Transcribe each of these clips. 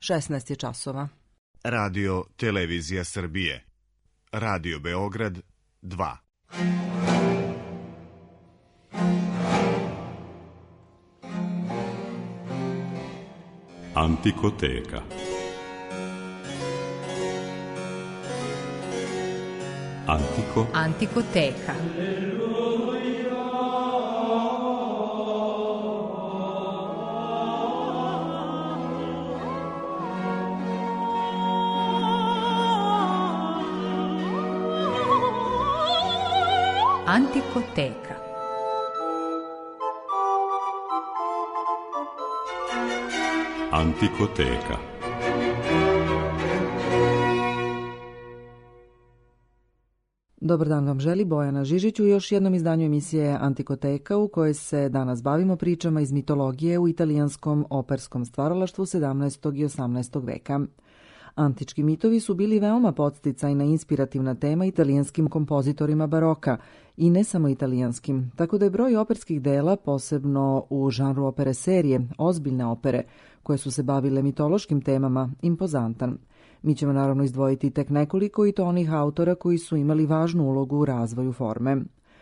16 je časova. Radio Televizija Srbije. Radio Beograd 2. Antikoteka. Antikoteka. Antikoteka. Antikoteka. Dobar dan vam želi Bojana Žižić u još jednom izdanju emisije Antikoteka u kojoj se danas bavimo pričama iz mitologije u italijanskom operskom stvaralaštvu 17. i 18. veka. Antički mitovi su bili veoma podsticajna i inspirativna tema italijanskim kompozitorima baroka i ne samo italijanskim, tako da je broj operskih dela, posebno u žanru opere serije, ozbiljne opere, koje su se bavile mitološkim temama, impozantan. Mi ćemo naravno izdvojiti tek nekoliko i to onih autora koji su imali važnu ulogu u razvoju forme.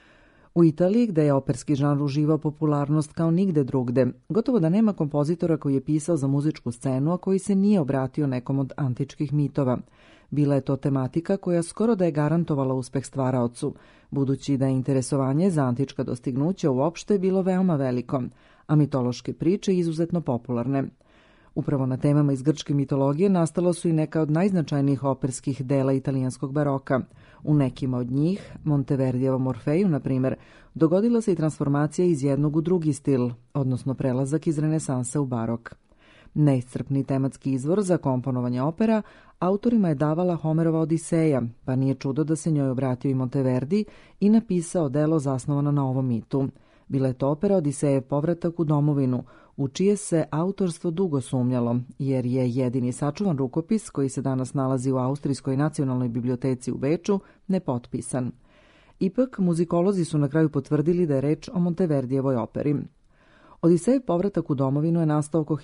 U Italiji, gde je operski žanr uživao popularnost kao nigde drugde, gotovo da nema kompozitora koji je pisao za muzičku scenu, a koji se nije obratio nekom od antičkih mitova. Bila je to tematika koja skoro da je garantovala uspeh stvaraocu, budući da je interesovanje za antička dostignuća uopšte bilo veoma veliko, a mitološke priče izuzetno popularne. Upravo na temama iz grčke mitologije nastalo su i neka od najznačajnijih operskih dela italijanskog baroka. U nekima od njih, Monteverdijevom Orfeju, na primjer, dogodila se i transformacija iz jednog u drugi stil, odnosno prelazak iz renesanse u barok. Neiscrpni tematski izvor za komponovanje opera autorima je davala Homerova Odiseja, pa nije čudo da se njoj obratio i Monteverdi i napisao delo zasnovano na ovom mitu. Bila je to opera Odisejev povratak u domovinu, u čije se autorstvo dugo sumnjalo, jer je jedini sačuvan rukopis, koji se danas nalazi u Austrijskoj nacionalnoj biblioteci u Beču, nepotpisan. Ipak, muzikolozi su na kraju potvrdili da je reč o Monteverdijevoj operi. Odisejev povratak u domovinu je nastao oko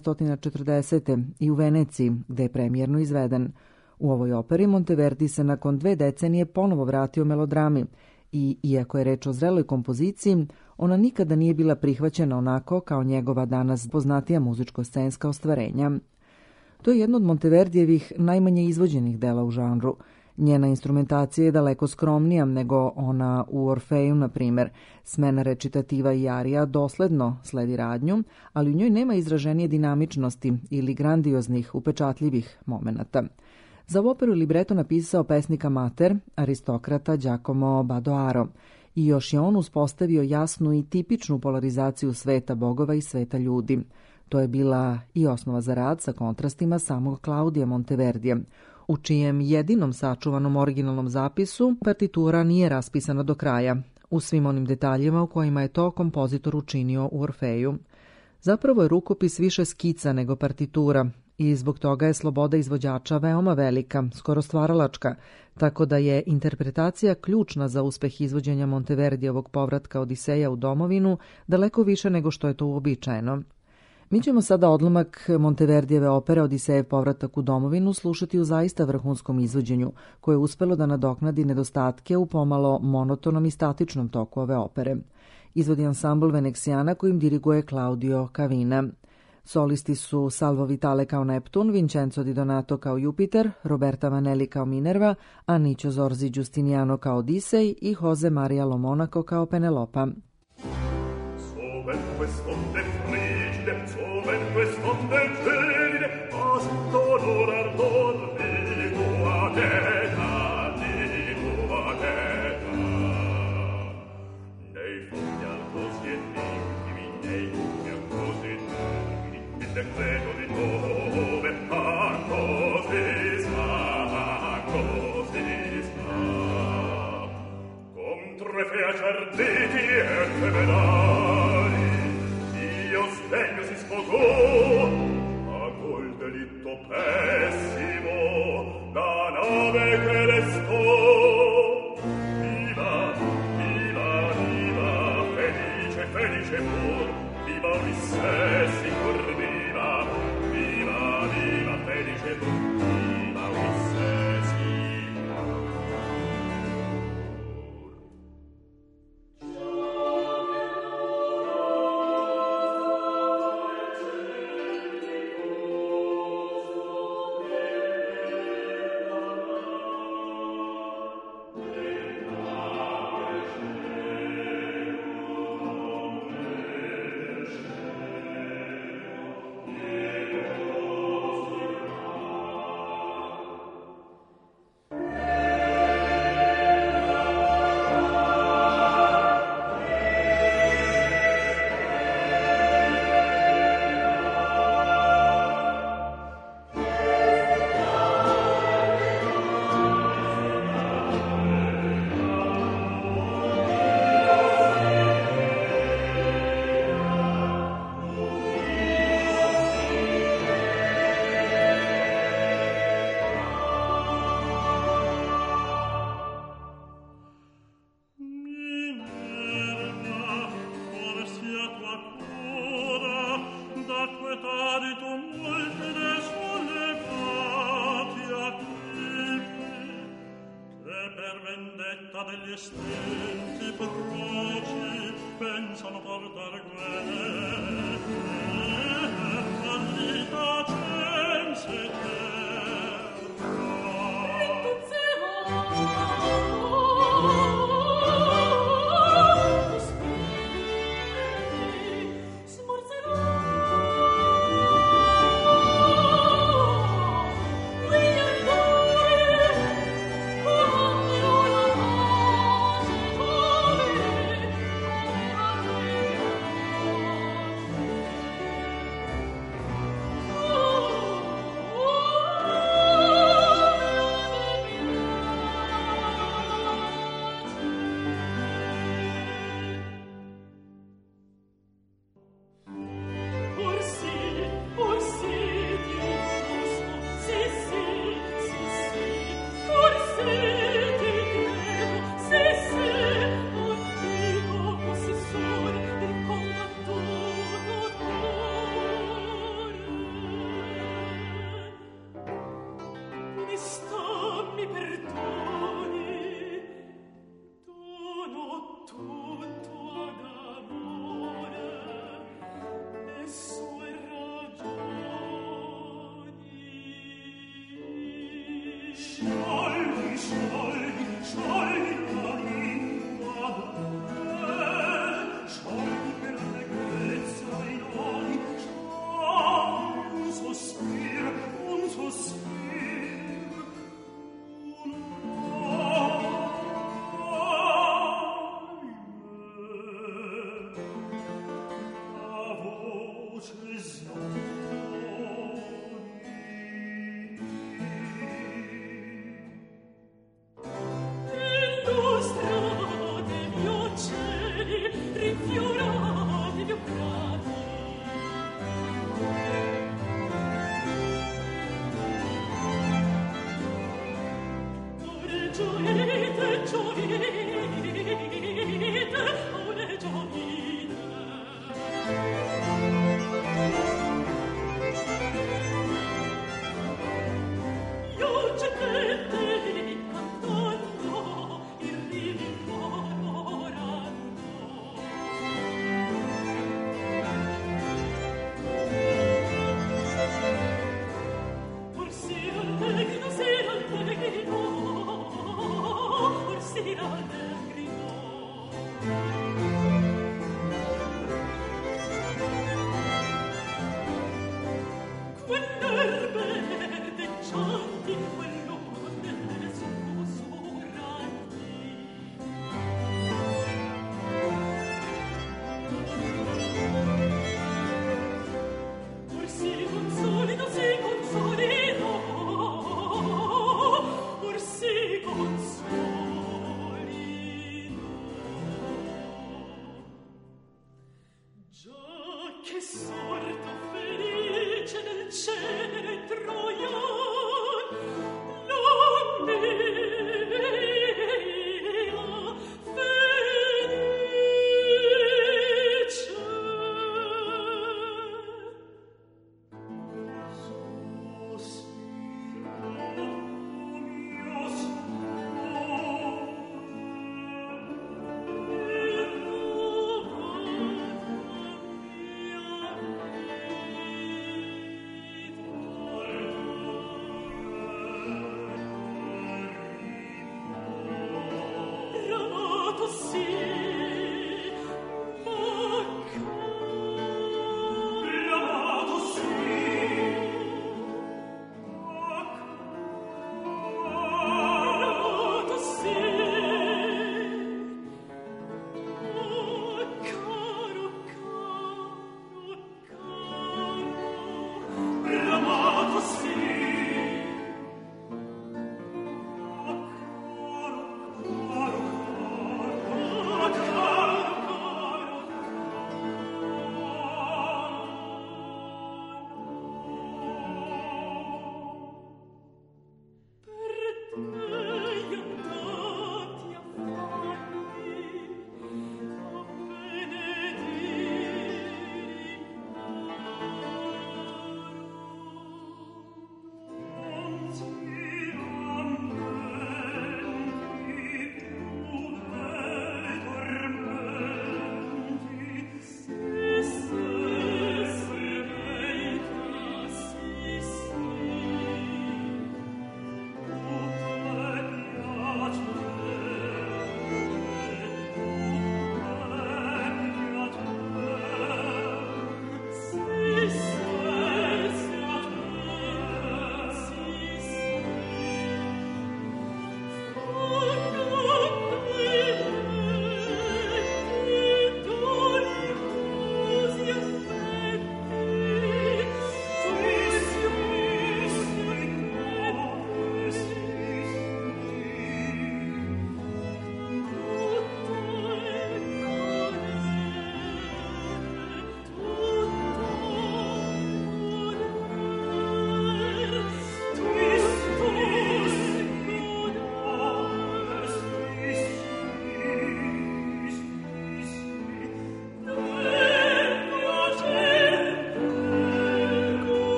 1640. i u Veneciji, gde je premijerno izveden. U ovoj operi Monteverdi se nakon 2 decenije ponovo vratio melodrami i, iako je reč o zreloj kompoziciji, ona nikada nije bila prihvaćena onako kao njegova danas poznatija muzičko-scenska ostvarenja. To je jedno od Monteverdijevih najmanje izvođenih dela u žanru. Njena instrumentacija je daleko skromnija nego ona u Orfeju, na primjer. Smena recitativa i arija dosledno sledi radnju, ali u njoj nema izraženije dinamičnosti ili grandioznih, upečatljivih momenata. Za ovu operu libreto napisao pesnik amater, aristokrata Giacomo Badoaro, i još je on uspostavio jasnu i tipičnu polarizaciju sveta bogova i sveta ljudi. To je bila i osnova za rad sa kontrastima samog Claudia Monteverdija, u čijem jedinom sačuvanom originalnom zapisu partitura nije raspisana do kraja, u svim onim detaljima u kojima je to kompozitor učinio u Orfeju. Zapravo je rukopis više skica nego partitura, i zbog toga je sloboda izvođača veoma velika, skoro stvaralačka, tako da je interpretacija ključna za uspeh izvođenja Monteverdijevog povratka Odiseja u domovinu daleko više nego što je to uobičajeno. Mi ćemo sada odlomak Monteverdijeve opere Odisejev povratak u domovinu slušati u zaista vrhunskom izvođenju, koje je uspelo da nadoknadi nedostatke u pomalo monotonom i statičnom toku ove opere. Izvodi ansambl Venecijana kojim diriguje Claudio Cavina. Solisti su Salvo Vitale kao Neptun, Vincenzo Di Donato kao Jupiter, Roberta Vanelli kao Minerva, Anicio Zorzi Giustiniano kao Odisej i Jose Maria Lo Monaco kao Penelopa. Decreto di dove, così sta. Con tre feci arditi e temerari, Dio sdegno si sposò, a col delitto pessimo, la nave che restò. Viva, viva, viva, felice, felice pur, viva Ulisse, sicur viva, viva, viva. Sera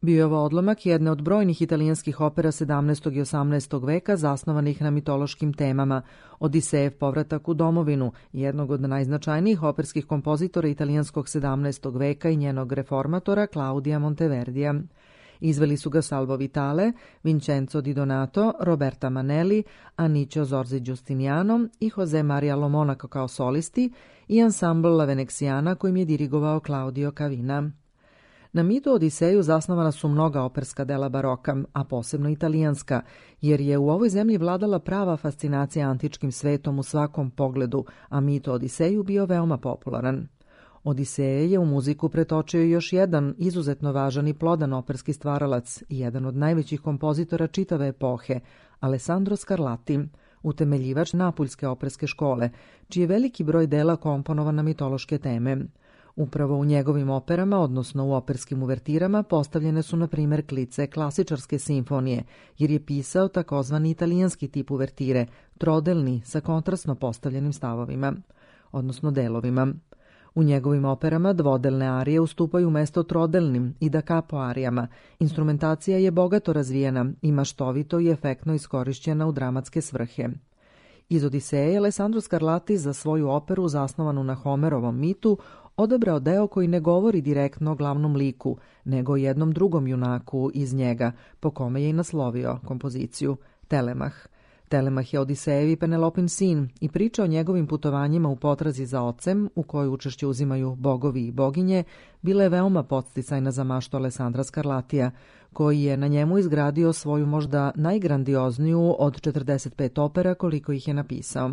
Bio je ovo odlomak jedne od brojnih italijanskih opera 17. i 18. veka zasnovanih na mitološkim temama. Odisejev povratak u domovinu, jednog od najznačajnijih operskih kompozitora italijanskog 17. veka i njenog reformatora Claudia Monteverdija. Izveli su ga Salvo Vitale, Vincenzo Di Donato, Roberta Manelli, Anicio Zorzi Giustiniano i Jose Maria Lo Monaco kao solisti i ansambl La Venexiana kojim je dirigovao Claudio Cavina. Na mitu Odiseju zasnovana su mnoga operska dela baroka, a posebno italijanska, jer je u ovoj zemlji vladala prava fascinacija antičkim svetom u svakom pogledu, a mit o Odiseju bio veoma popularan. Odiseje je u muziku pretočio još jedan izuzetno važan i plodan operski stvaralac i jedan od najvećih kompozitora čitave epohe, Alessandro Scarlatti, utemeljivač Napuljske operske škole, čiji je veliki broj dela komponovan na mitološke teme. Upravo u njegovim operama, odnosno u operskim uvertirama, postavljene su na primjer klice klasičarske simfonije, jer je pisao takozvani italijanski tip uvertire, trodelni sa kontrastno postavljenim stavovima, odnosno delovima. U njegovim operama dvodelne arije ustupaju mesto trodelnim i da capo arijama. Instrumentacija je bogato razvijena i maštovito i efektno iskorišćena u dramatske svrhe. Iz Odiseje Alessandro Scarlatti za svoju operu zasnovanu na Homerovom mitu odabrao deo koji ne govori direktno o glavnom liku, nego o jednom drugom junaku iz njega, po kome je i naslovio kompoziciju, Telemah. Telemah je Odisejevi Penelopin sin i priča o njegovim putovanjima u potrazi za ocem, u kojoj učešće uzimaju bogovi i boginje, bila je veoma podsticajna za maštu Alessandra Scarlattija, koji je na njemu izgradio svoju možda najgrandiozniju od 45 opera koliko ih je napisao.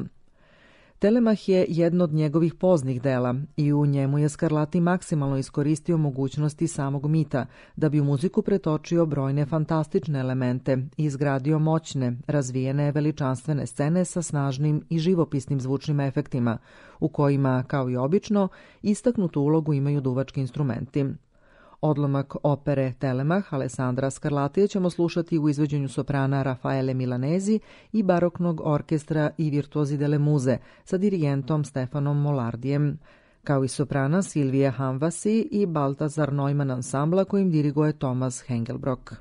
Telemah je jedno od njegovih poznih dela i u njemu je Scarlatti maksimalno iskoristio mogućnosti samog mita da bi u muziku pretočio brojne fantastične elemente i izgradio moćne, razvijene, veličanstvene scene sa snažnim i živopisnim zvučnim efektima, u kojima, kao i obično, istaknutu ulogu imaju duvački instrumenti. Odlomak opere Telemah Alessandra Scarlattija ćemo slušati u izvođenju soprana Raffaele Milanesi i baroknog orkestra I Virtuosi delle Muse sa dirigentom Stefanom Molardijem, kao i soprana Silvije Hanvasi i Baltazar Neumann ansambla kojim diriguje Thomas Hengelbrock.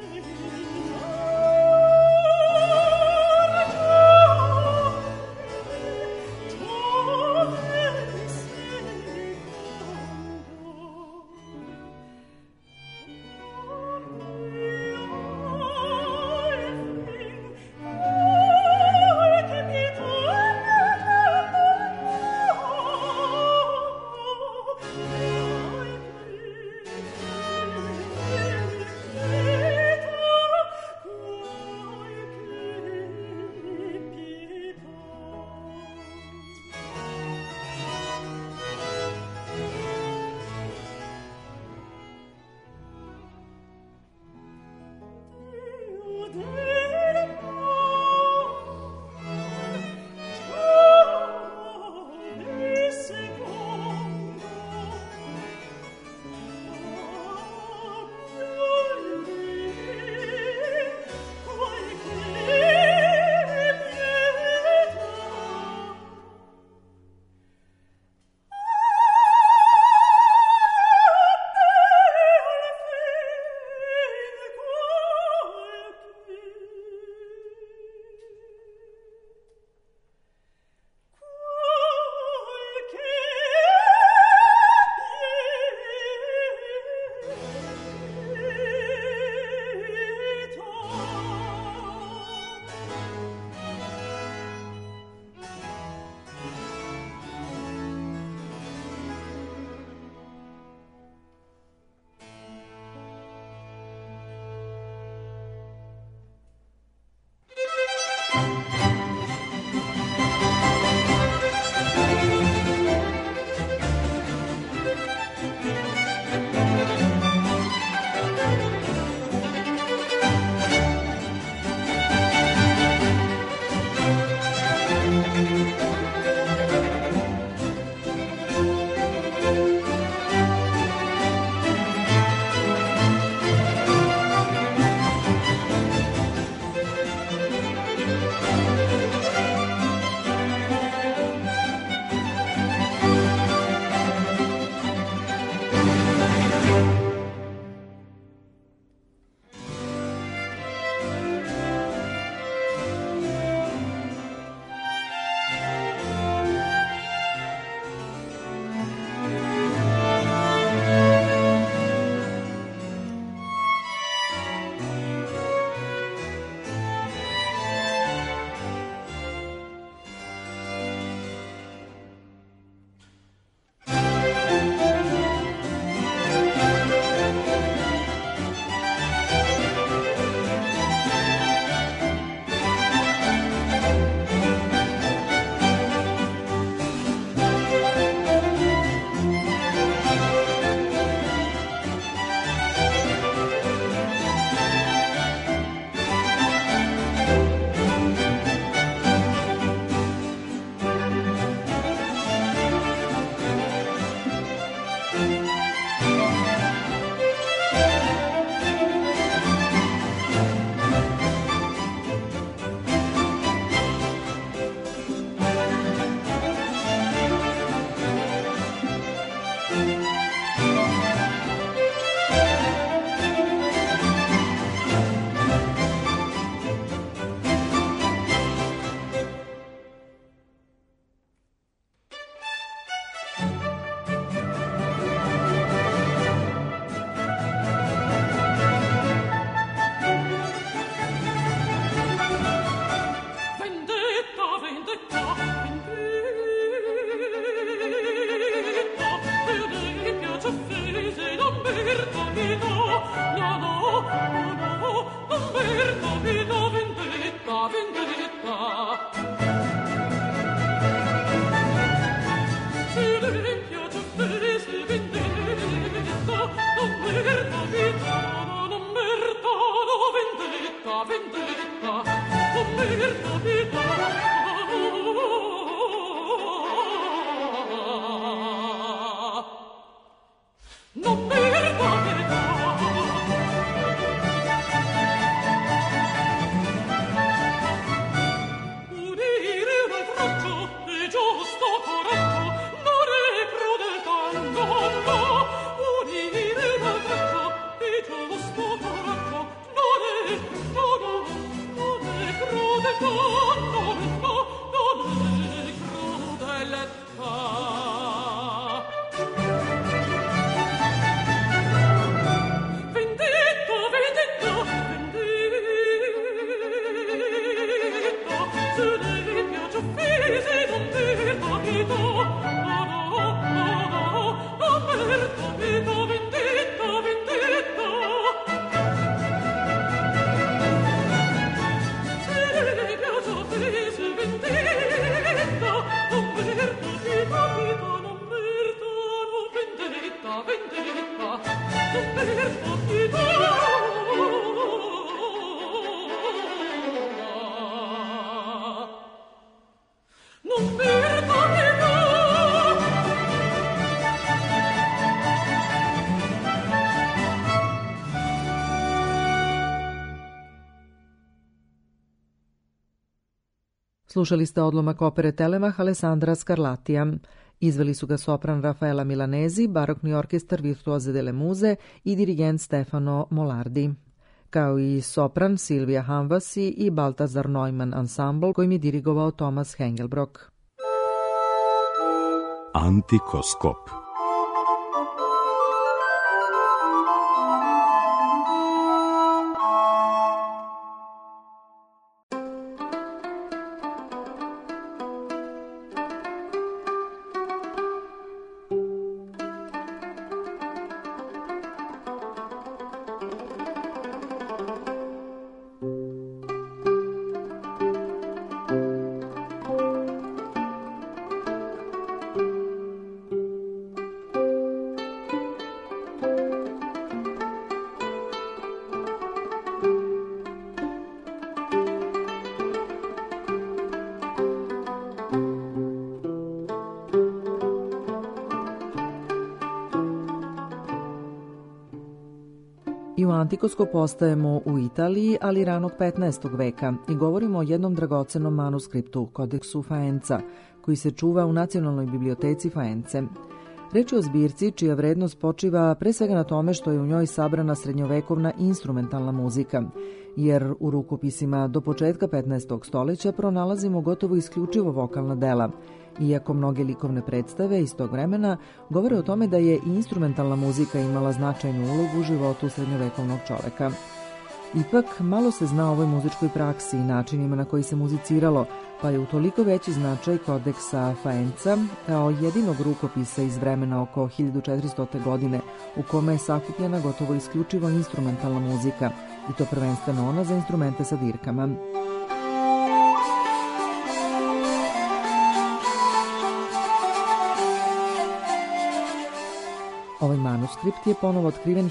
Non Slušali ste odlomak opere Telemah Alessandra Scarlattija. Izveli su ga sopran Rafaela Milanesi, barokni orkestar Virtuoze delle Muse i dirigent Stefano Molardi, kao i sopran Silvija Hanvasi i Baltazar Neumann Ensemble kojim je dirigovao Thomas Hengelbrock. Antikoskop. I u Antikoskop postajemo u Italiji, ali ranog 15. veka i govorimo o jednom dragocenom manuskriptu, Kodeksu Faenza, koji se čuva u Nacionalnoj biblioteci Faence. Reč je o zbirci čija vrednost počiva pre svega na tome što je u njoj sabrana srednjovekovna instrumentalna muzika, jer u rukopisima do početka 15. stoljeća pronalazimo gotovo isključivo vokalna dela, iako mnoge likovne predstave iz tog vremena govore o tome da je i instrumentalna muzika imala značajnu ulogu u životu srednjovekovnog čoveka. Ipak, malo se zna o ovoj muzičkoj praksi i načinima na koji se muziciralo, pa je utoliko veći značaj Kodeksa Faenza kao jedinog rukopisa iz vremena oko 1400. godine u kome je sakupljena gotovo isključivo instrumentalna muzika, i to prvenstveno ona za instrumente sa dirkama. Ovaj manuskript je ponovo otkriven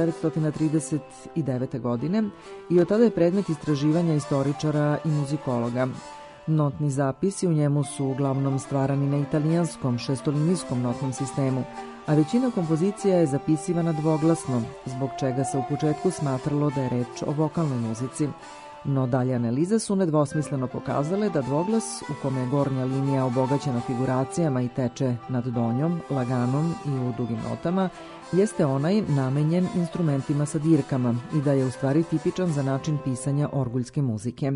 1939. godine i od tada je predmet istraživanja istoričara i muzikologa. Notni zapisi u njemu su uglavnom stvarani na italijanskom šestolinijskom notnom sistemu, a većina kompozicija je zapisivana dvoglasno, zbog čega se u početku smatralo da je reč o vokalnoj muzici. No dalje analize su nedvosmisleno pokazale da dvoglas, u kome je gornja linija obogaćena figuracijama i teče nad donjom, laganom i u dugim notama, jeste onaj namenjen instrumentima sa dirkama i da je u stvari tipičan za način pisanja orguljske muzike.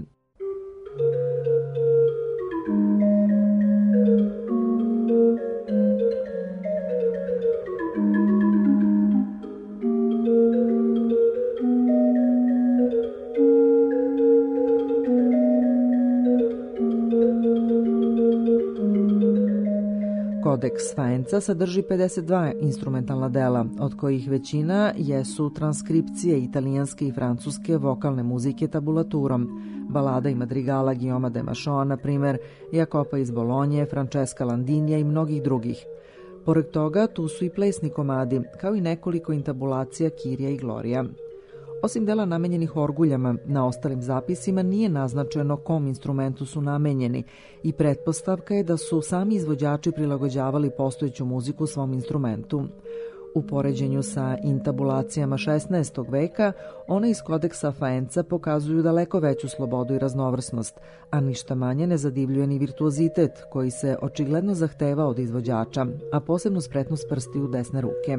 Kodeks Faenza sadrži 52 instrumentalna dela, od kojih većina jesu transkripcije italijanske i francuske vokalne muzike tabulaturom, balada i madrigala Guillauma de Machon, na primer, Jacopa iz Bolonje, Francesca Landinija i mnogih drugih. Pored toga, tu su i plesni komadi, kao i nekoliko intabulacija Kirija i Glorija. Osim dela namenjenih orguljama, na ostalim zapisima nije naznačeno kom instrumentu su namenjeni i pretpostavka je da su sami izvođači prilagođavali postojeću muziku svom instrumentu. U poređenju sa intabulacijama 16. veka, one iz Kodeksa Faenza pokazuju daleko veću slobodu i raznovrsnost, a ništa manje ne zadivljuje ni virtuozitet koji se očigledno zahteva od izvođača, a posebno spretnost prstiju desne ruke.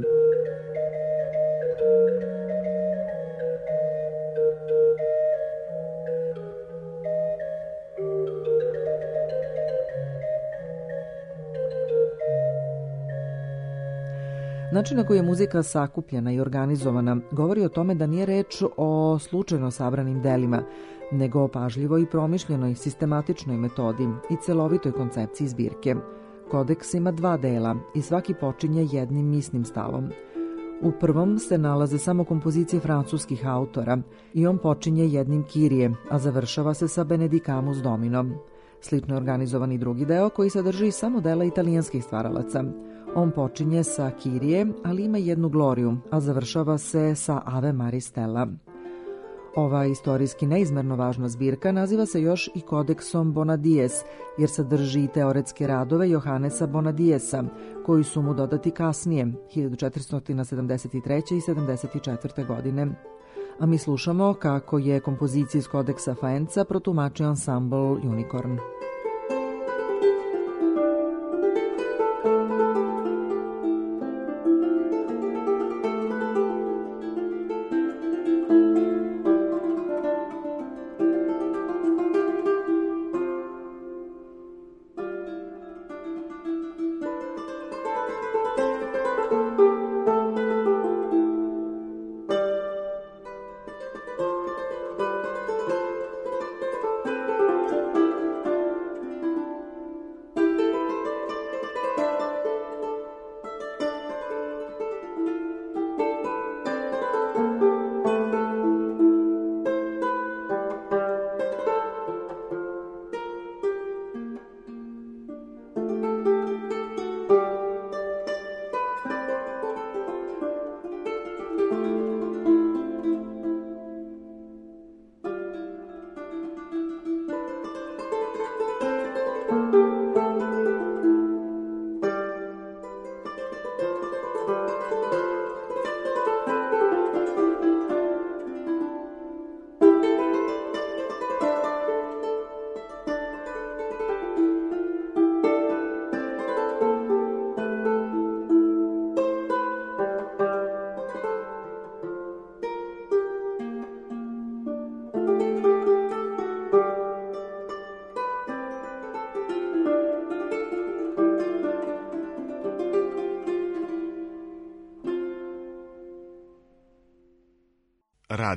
Način na koji je muzika sakupljena i organizovana govori o tome da nije reč o slučajno sabranim delima, nego o pažljivoj i promišljenoj sistematičnoj metodi i celovitoj koncepciji zbirke. Kodeks ima 2 dela i svaki počinje jednim misnim stavom. U prvom se nalaze samo kompozicije francuskih autora i on počinje jednim Kirije, a završava se sa Benedicamus Dominom. Slično je organizovan i drugi deo koji sadrži samo dela italijanskih stvaralaca. On počinje sa Kirije, ali ima jednu Gloriju, a završava se sa Ave Maris Stella. Ova istorijski neizmerno važna zbirka naziva se još i Kodeksom Bonadies, jer sadrži teoretske radove Johannesa Bonadiesa, koji su mu dodati kasnije, 1473. i 74. godine. A mi slušamo kako je kompozicije iz Kodeksa Faenza protumačio ansambl Unicorn.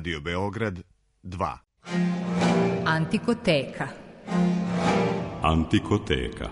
Radio Beograd 2. Antikoteka. Antikoteka.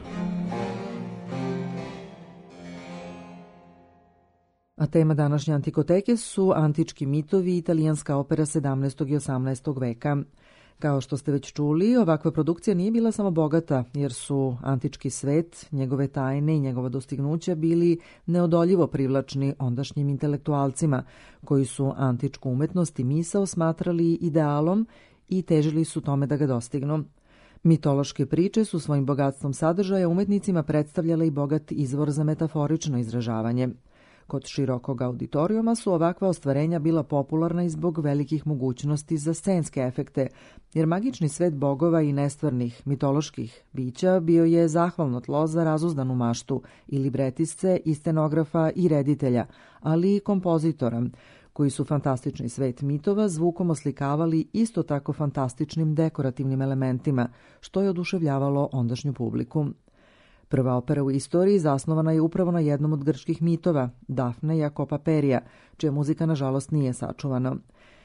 A tema današnje antikoteke su antički mitovi i italijanska opera 17. i 18. veka. Kao što ste već čuli, ovakva produkcija nije bila samo bogata, jer su antički svet, njegove tajne i njegova dostignuća bili neodoljivo privlačni ondašnjim intelektualcima, koji su antičku umetnost i misao smatrali idealom i težili su tome da ga dostignu. Mitološke priče su svojim bogatstvom sadržaja umetnicima predstavljale i bogat izvor za metaforično izražavanje. Kod širokog auditorijuma su ovakva ostvarenja bila popularna i zbog velikih mogućnosti za scenske efekte, jer magični svet bogova i nestvarnih mitoloških bića bio je zahvalno tlo za razuzdanu maštu i libretisce i scenografa i reditelja, ali i kompozitora, koji su fantastični svet mitova zvukom oslikavali isto tako fantastičnim dekorativnim elementima, što je oduševljavalo ondašnju publiku. Prva opera u istoriji zasnovana je upravo na jednom od grčkih mitova, Dafne Jakopaperija, čija muzika nažalost nije sačuvana.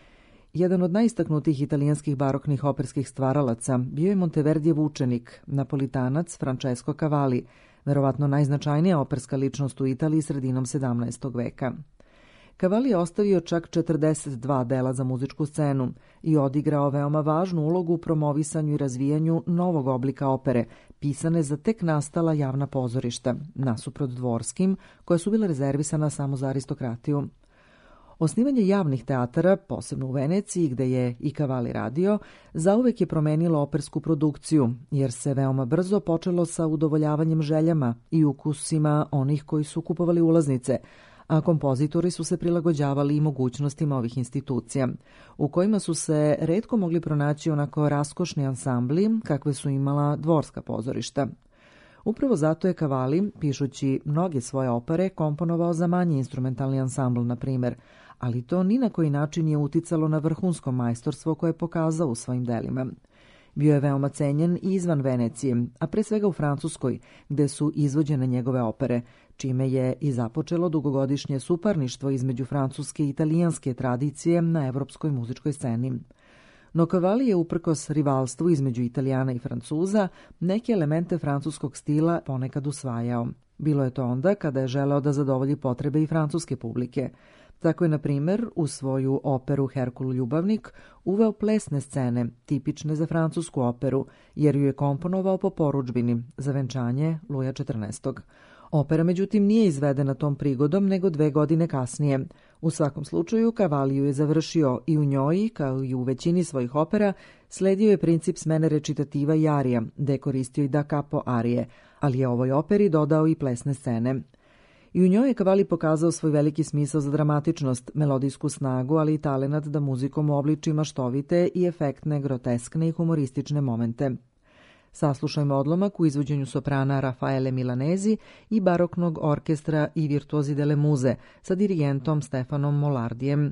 Jedan od najistaknutijih italijanskih baroknih operskih stvaralaca bio je Monteverdijev učenik, napolitanac Francesco Cavalli, verovatno najznačajnija operska ličnost u Italiji sredinom 17. veka. Cavalli je ostavio čak 42 dela za muzičku scenu i odigrao veoma važnu ulogu u promovisanju i razvijanju novog oblika opere, pisane za tek nastala javna pozorišta, nasuprot dvorskim, koja su bila rezervisana samo za aristokratiju. Osnivanje javnih teatara, posebno u Veneciji, gde je i Cavalli radio, zauvek je promenilo opersku produkciju, jer se veoma brzo počelo sa udovoljavanjem željama i ukusima onih koji su kupovali ulaznice, a kompozitori su se prilagođavali i mogućnostima ovih institucija, u kojima su se retko mogli pronaći onako raskošni ansambli kakve su imala dvorska pozorišta. Upravo zato je Cavalli, pišući mnoge svoje opere, komponovao za manji instrumentalni ansambl, na primjer, ali to ni na koji način nije uticalo na vrhunsko majstorstvo koje je pokazao u svojim delima. Bio je veoma cenjen i izvan Venecije, a pre svega u Francuskoj, gde su izvođene njegove opere, čime je i započelo dugogodišnje suparništvo između francuske i italijanske tradicije na evropskoj muzičkoj sceni. No Cavalli je uprkos rivalstvu između Italijana i Francuza neke elemente francuskog stila ponekad usvajao. Bilo je to onda kada je želeo da zadovolji potrebe i francuske publike. Tako je, na primjer, u svoju operu Herkul ljubavnik uveo plesne scene, tipične za francusku operu, jer ju je komponovao po porudžbini za venčanje Luja XIV. Opera, međutim, nije izvedena tom prigodom, nego 2 godine kasnije. U svakom slučaju, Cavalli ju je završio i u njoj, kao i u većini svojih opera, sledio je princip smene recitativa i arija, gde je koristio i da capo arije, ali je ovoj operi dodao i plesne scene. I u njoj je Cavalli pokazao svoj veliki smisao za dramatičnost, melodijsku snagu, ali i talenat da muzikom uobliči maštovite i efektne, groteskne i humoristične momente. Saslušajmo odlomak u izvođenju soprana Rafaele Milanesi i baroknog orkestra i Virtuosi delle Muse sa dirigentom Stefanom Mollardijem.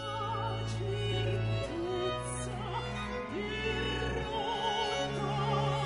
Oh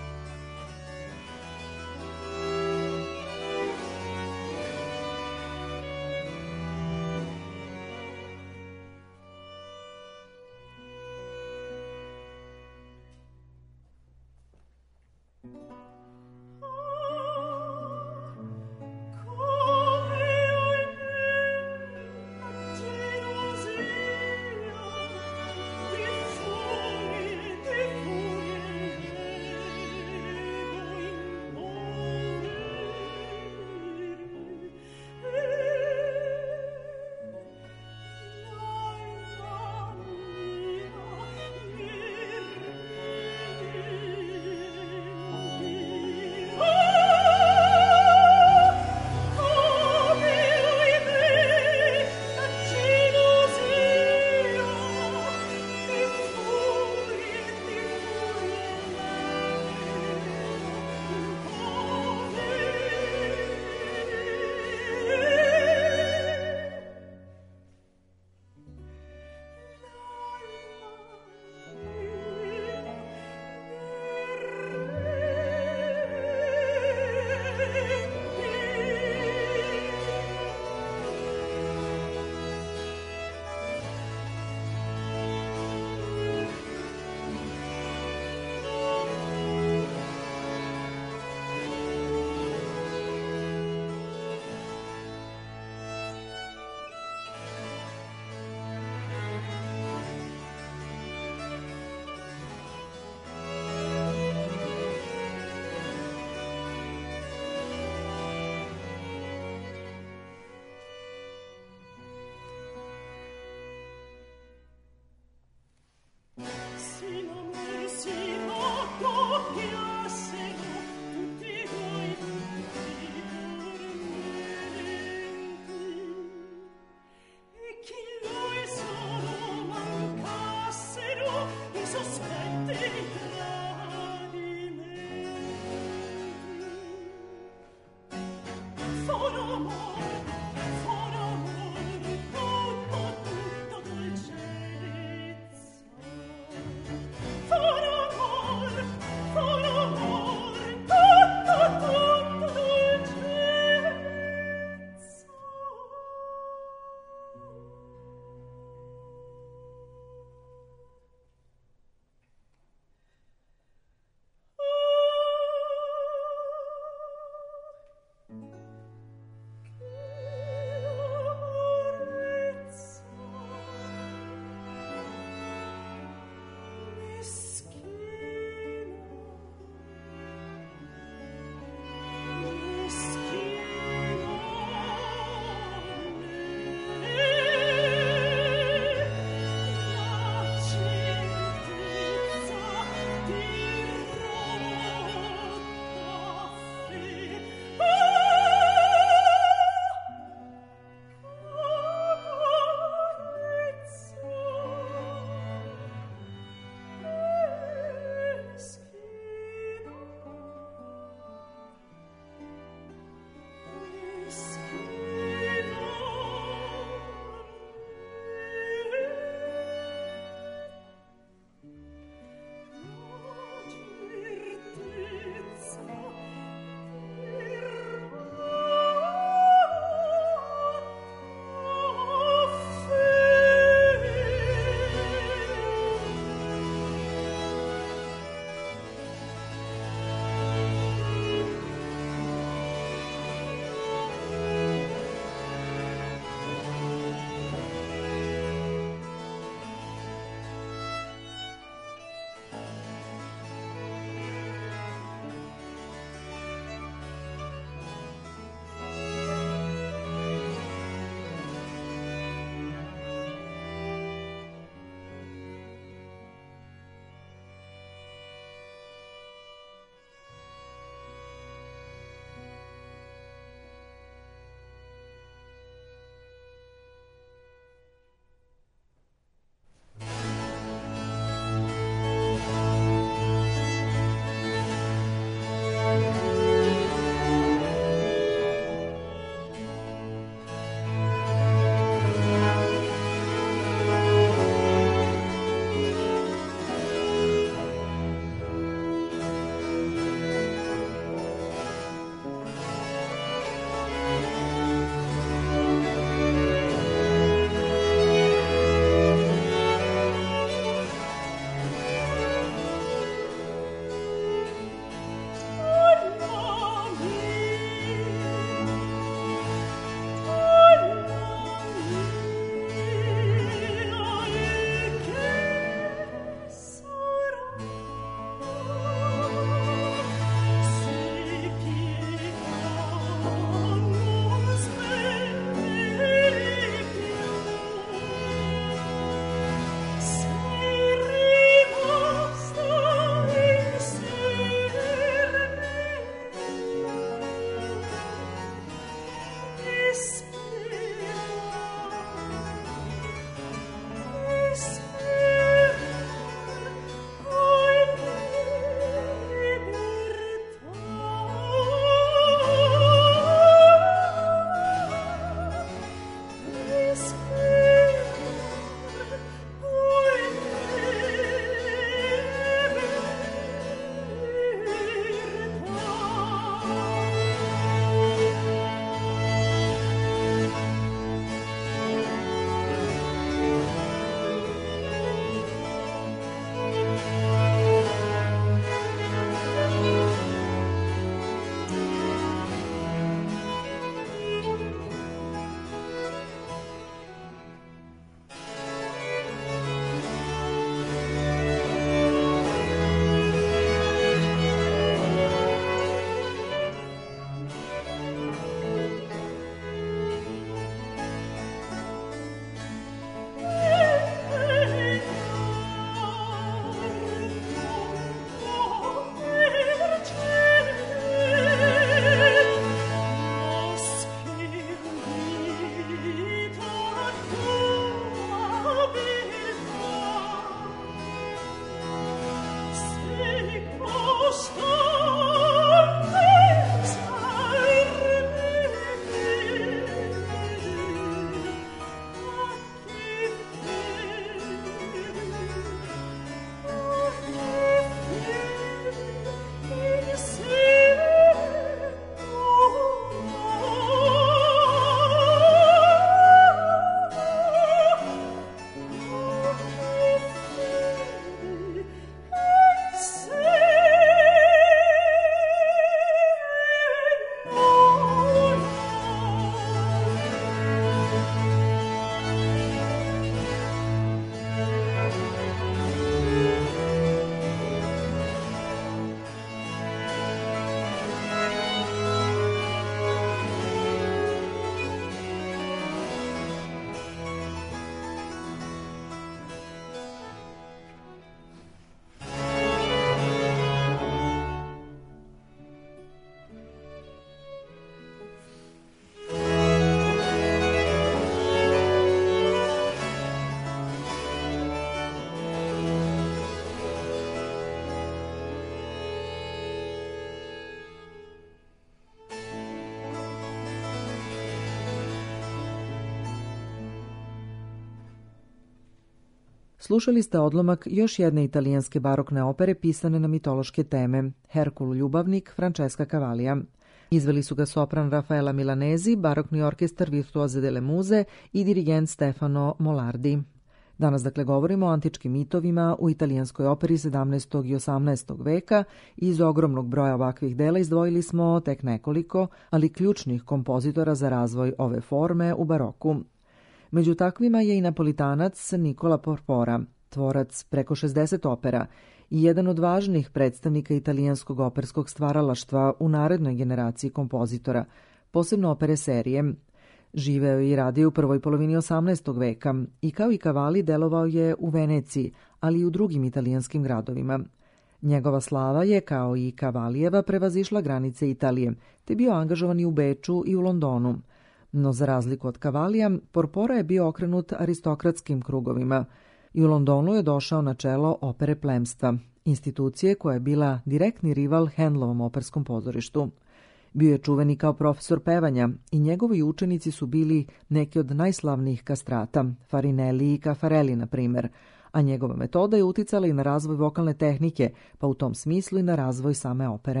Slušali ste odlomak još jedne italijanske barokne opere pisane na mitološke teme, Herkul ljubavnik Francesca Cavallija. Izveli su ga sopran Raffaella Milanesi, barokni orkestar Virtuosi delle Muse i dirigent Stefano Molardi. Danas dakle govorimo o antičkim mitovima u italijanskoj operi 17. i 18. veka i iz ogromnog broja ovakvih dela izdvojili smo tek nekoliko, ali ključnih kompozitora za razvoj ove forme u baroku. Među takvima je i napolitanac Nicola Porpora, tvorac preko 60 opera i jedan od važnih predstavnika italijanskog operskog stvaralaštva u narednoj generaciji kompozitora, posebno opere serije. Živeo je i radio u prvoj polovini 18. veka i kao i Cavalli delovao je u Veneciji, ali i u drugim italijanskim gradovima. Njegova slava je, kao i Cavallijeva, prevazišla granice Italije, te bio angažovan i u Beču i u Londonu. No za razliku od Cavallija, Porpora je bio okrenut aristokratskim krugovima i u Londonu je došao na čelo opere plemstva, institucije koja je bila direktni rival Handlovom operskom pozorištu. Bio je čuveni kao profesor pevanja i njegovi učenici su bili neki od najslavnijih kastrata, Farinelli i Caffarelli na primjer, a njegova metoda je uticala i na razvoj vokalne tehnike, pa u tom smislu i na razvoj same opere.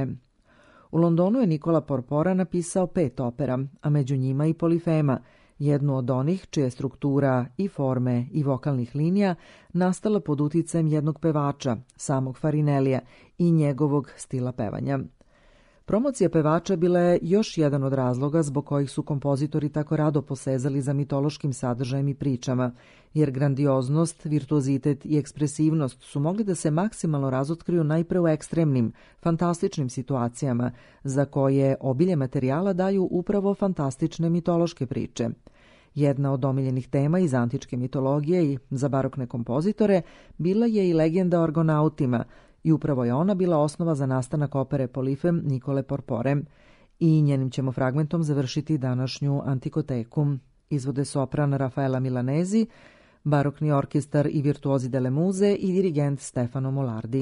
U Londonu je Nicola Porpora napisao 5 opera, a među njima i Polifema, jednu od onih čija struktura i forme i vokalnih linija nastala pod uticajem jednog pevača, samog Farinellija, i njegovog stila pevanja. Promocija pevača bila je još jedan od razloga zbog kojih su kompozitori tako rado posezali za mitološkim sadržajem i pričama, jer grandioznost, virtuozitet i ekspresivnost su mogli da se maksimalno razotkriju najpre u ekstremnim, fantastičnim situacijama, za koje obilje materijala daju upravo fantastične mitološke priče. Jedna od omiljenih tema iz antičke mitologije i za barokne kompozitore bila je i legenda o Argonautima, i upravo je ona bila osnova za nastanak opere Polifem Nikole Porpore i njenim ćemo fragmentom završiti današnju antikoteku. Izvode sopran Raffaella Milanesi, barokni orkestar i Virtuosi delle Muse i dirigent Stefano Molardi.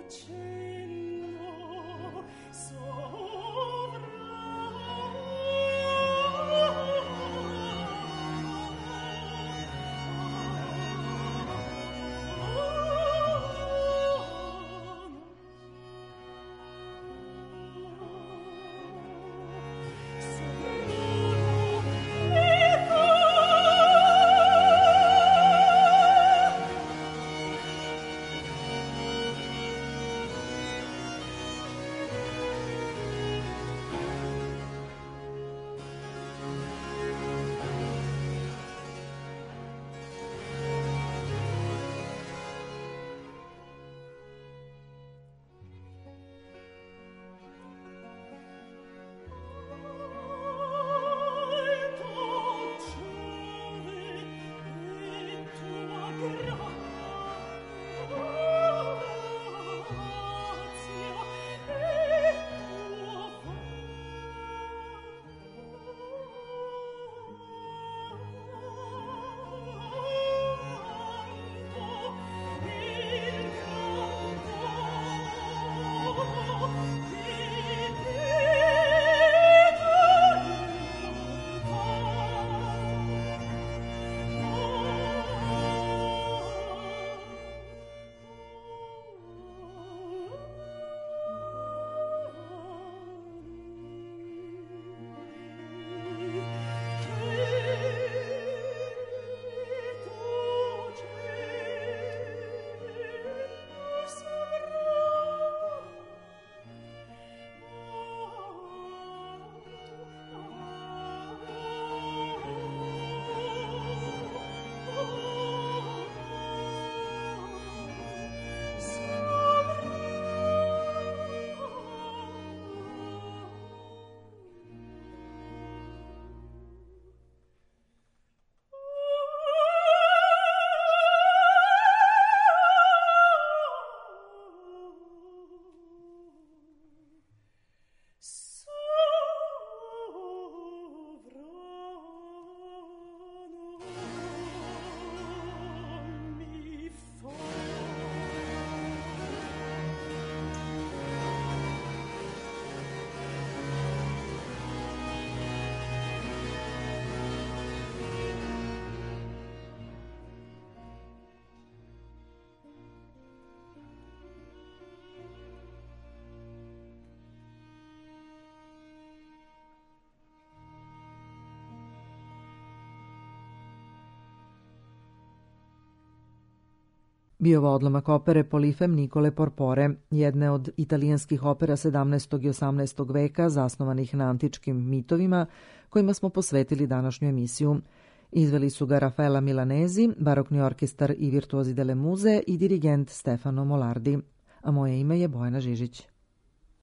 Bio ovo odlomak opere Polifem Nikole Porpore, jedne od italijanskih opera 17. i 18. veka zasnovanih na antičkim mitovima, kojima smo posvetili današnju emisiju. Izveli su ga Raffaella Milanesi, barokni orkestar i virtuozi delle muze i dirigent Stefano Molardi. A moje ime je Bojana Žižić.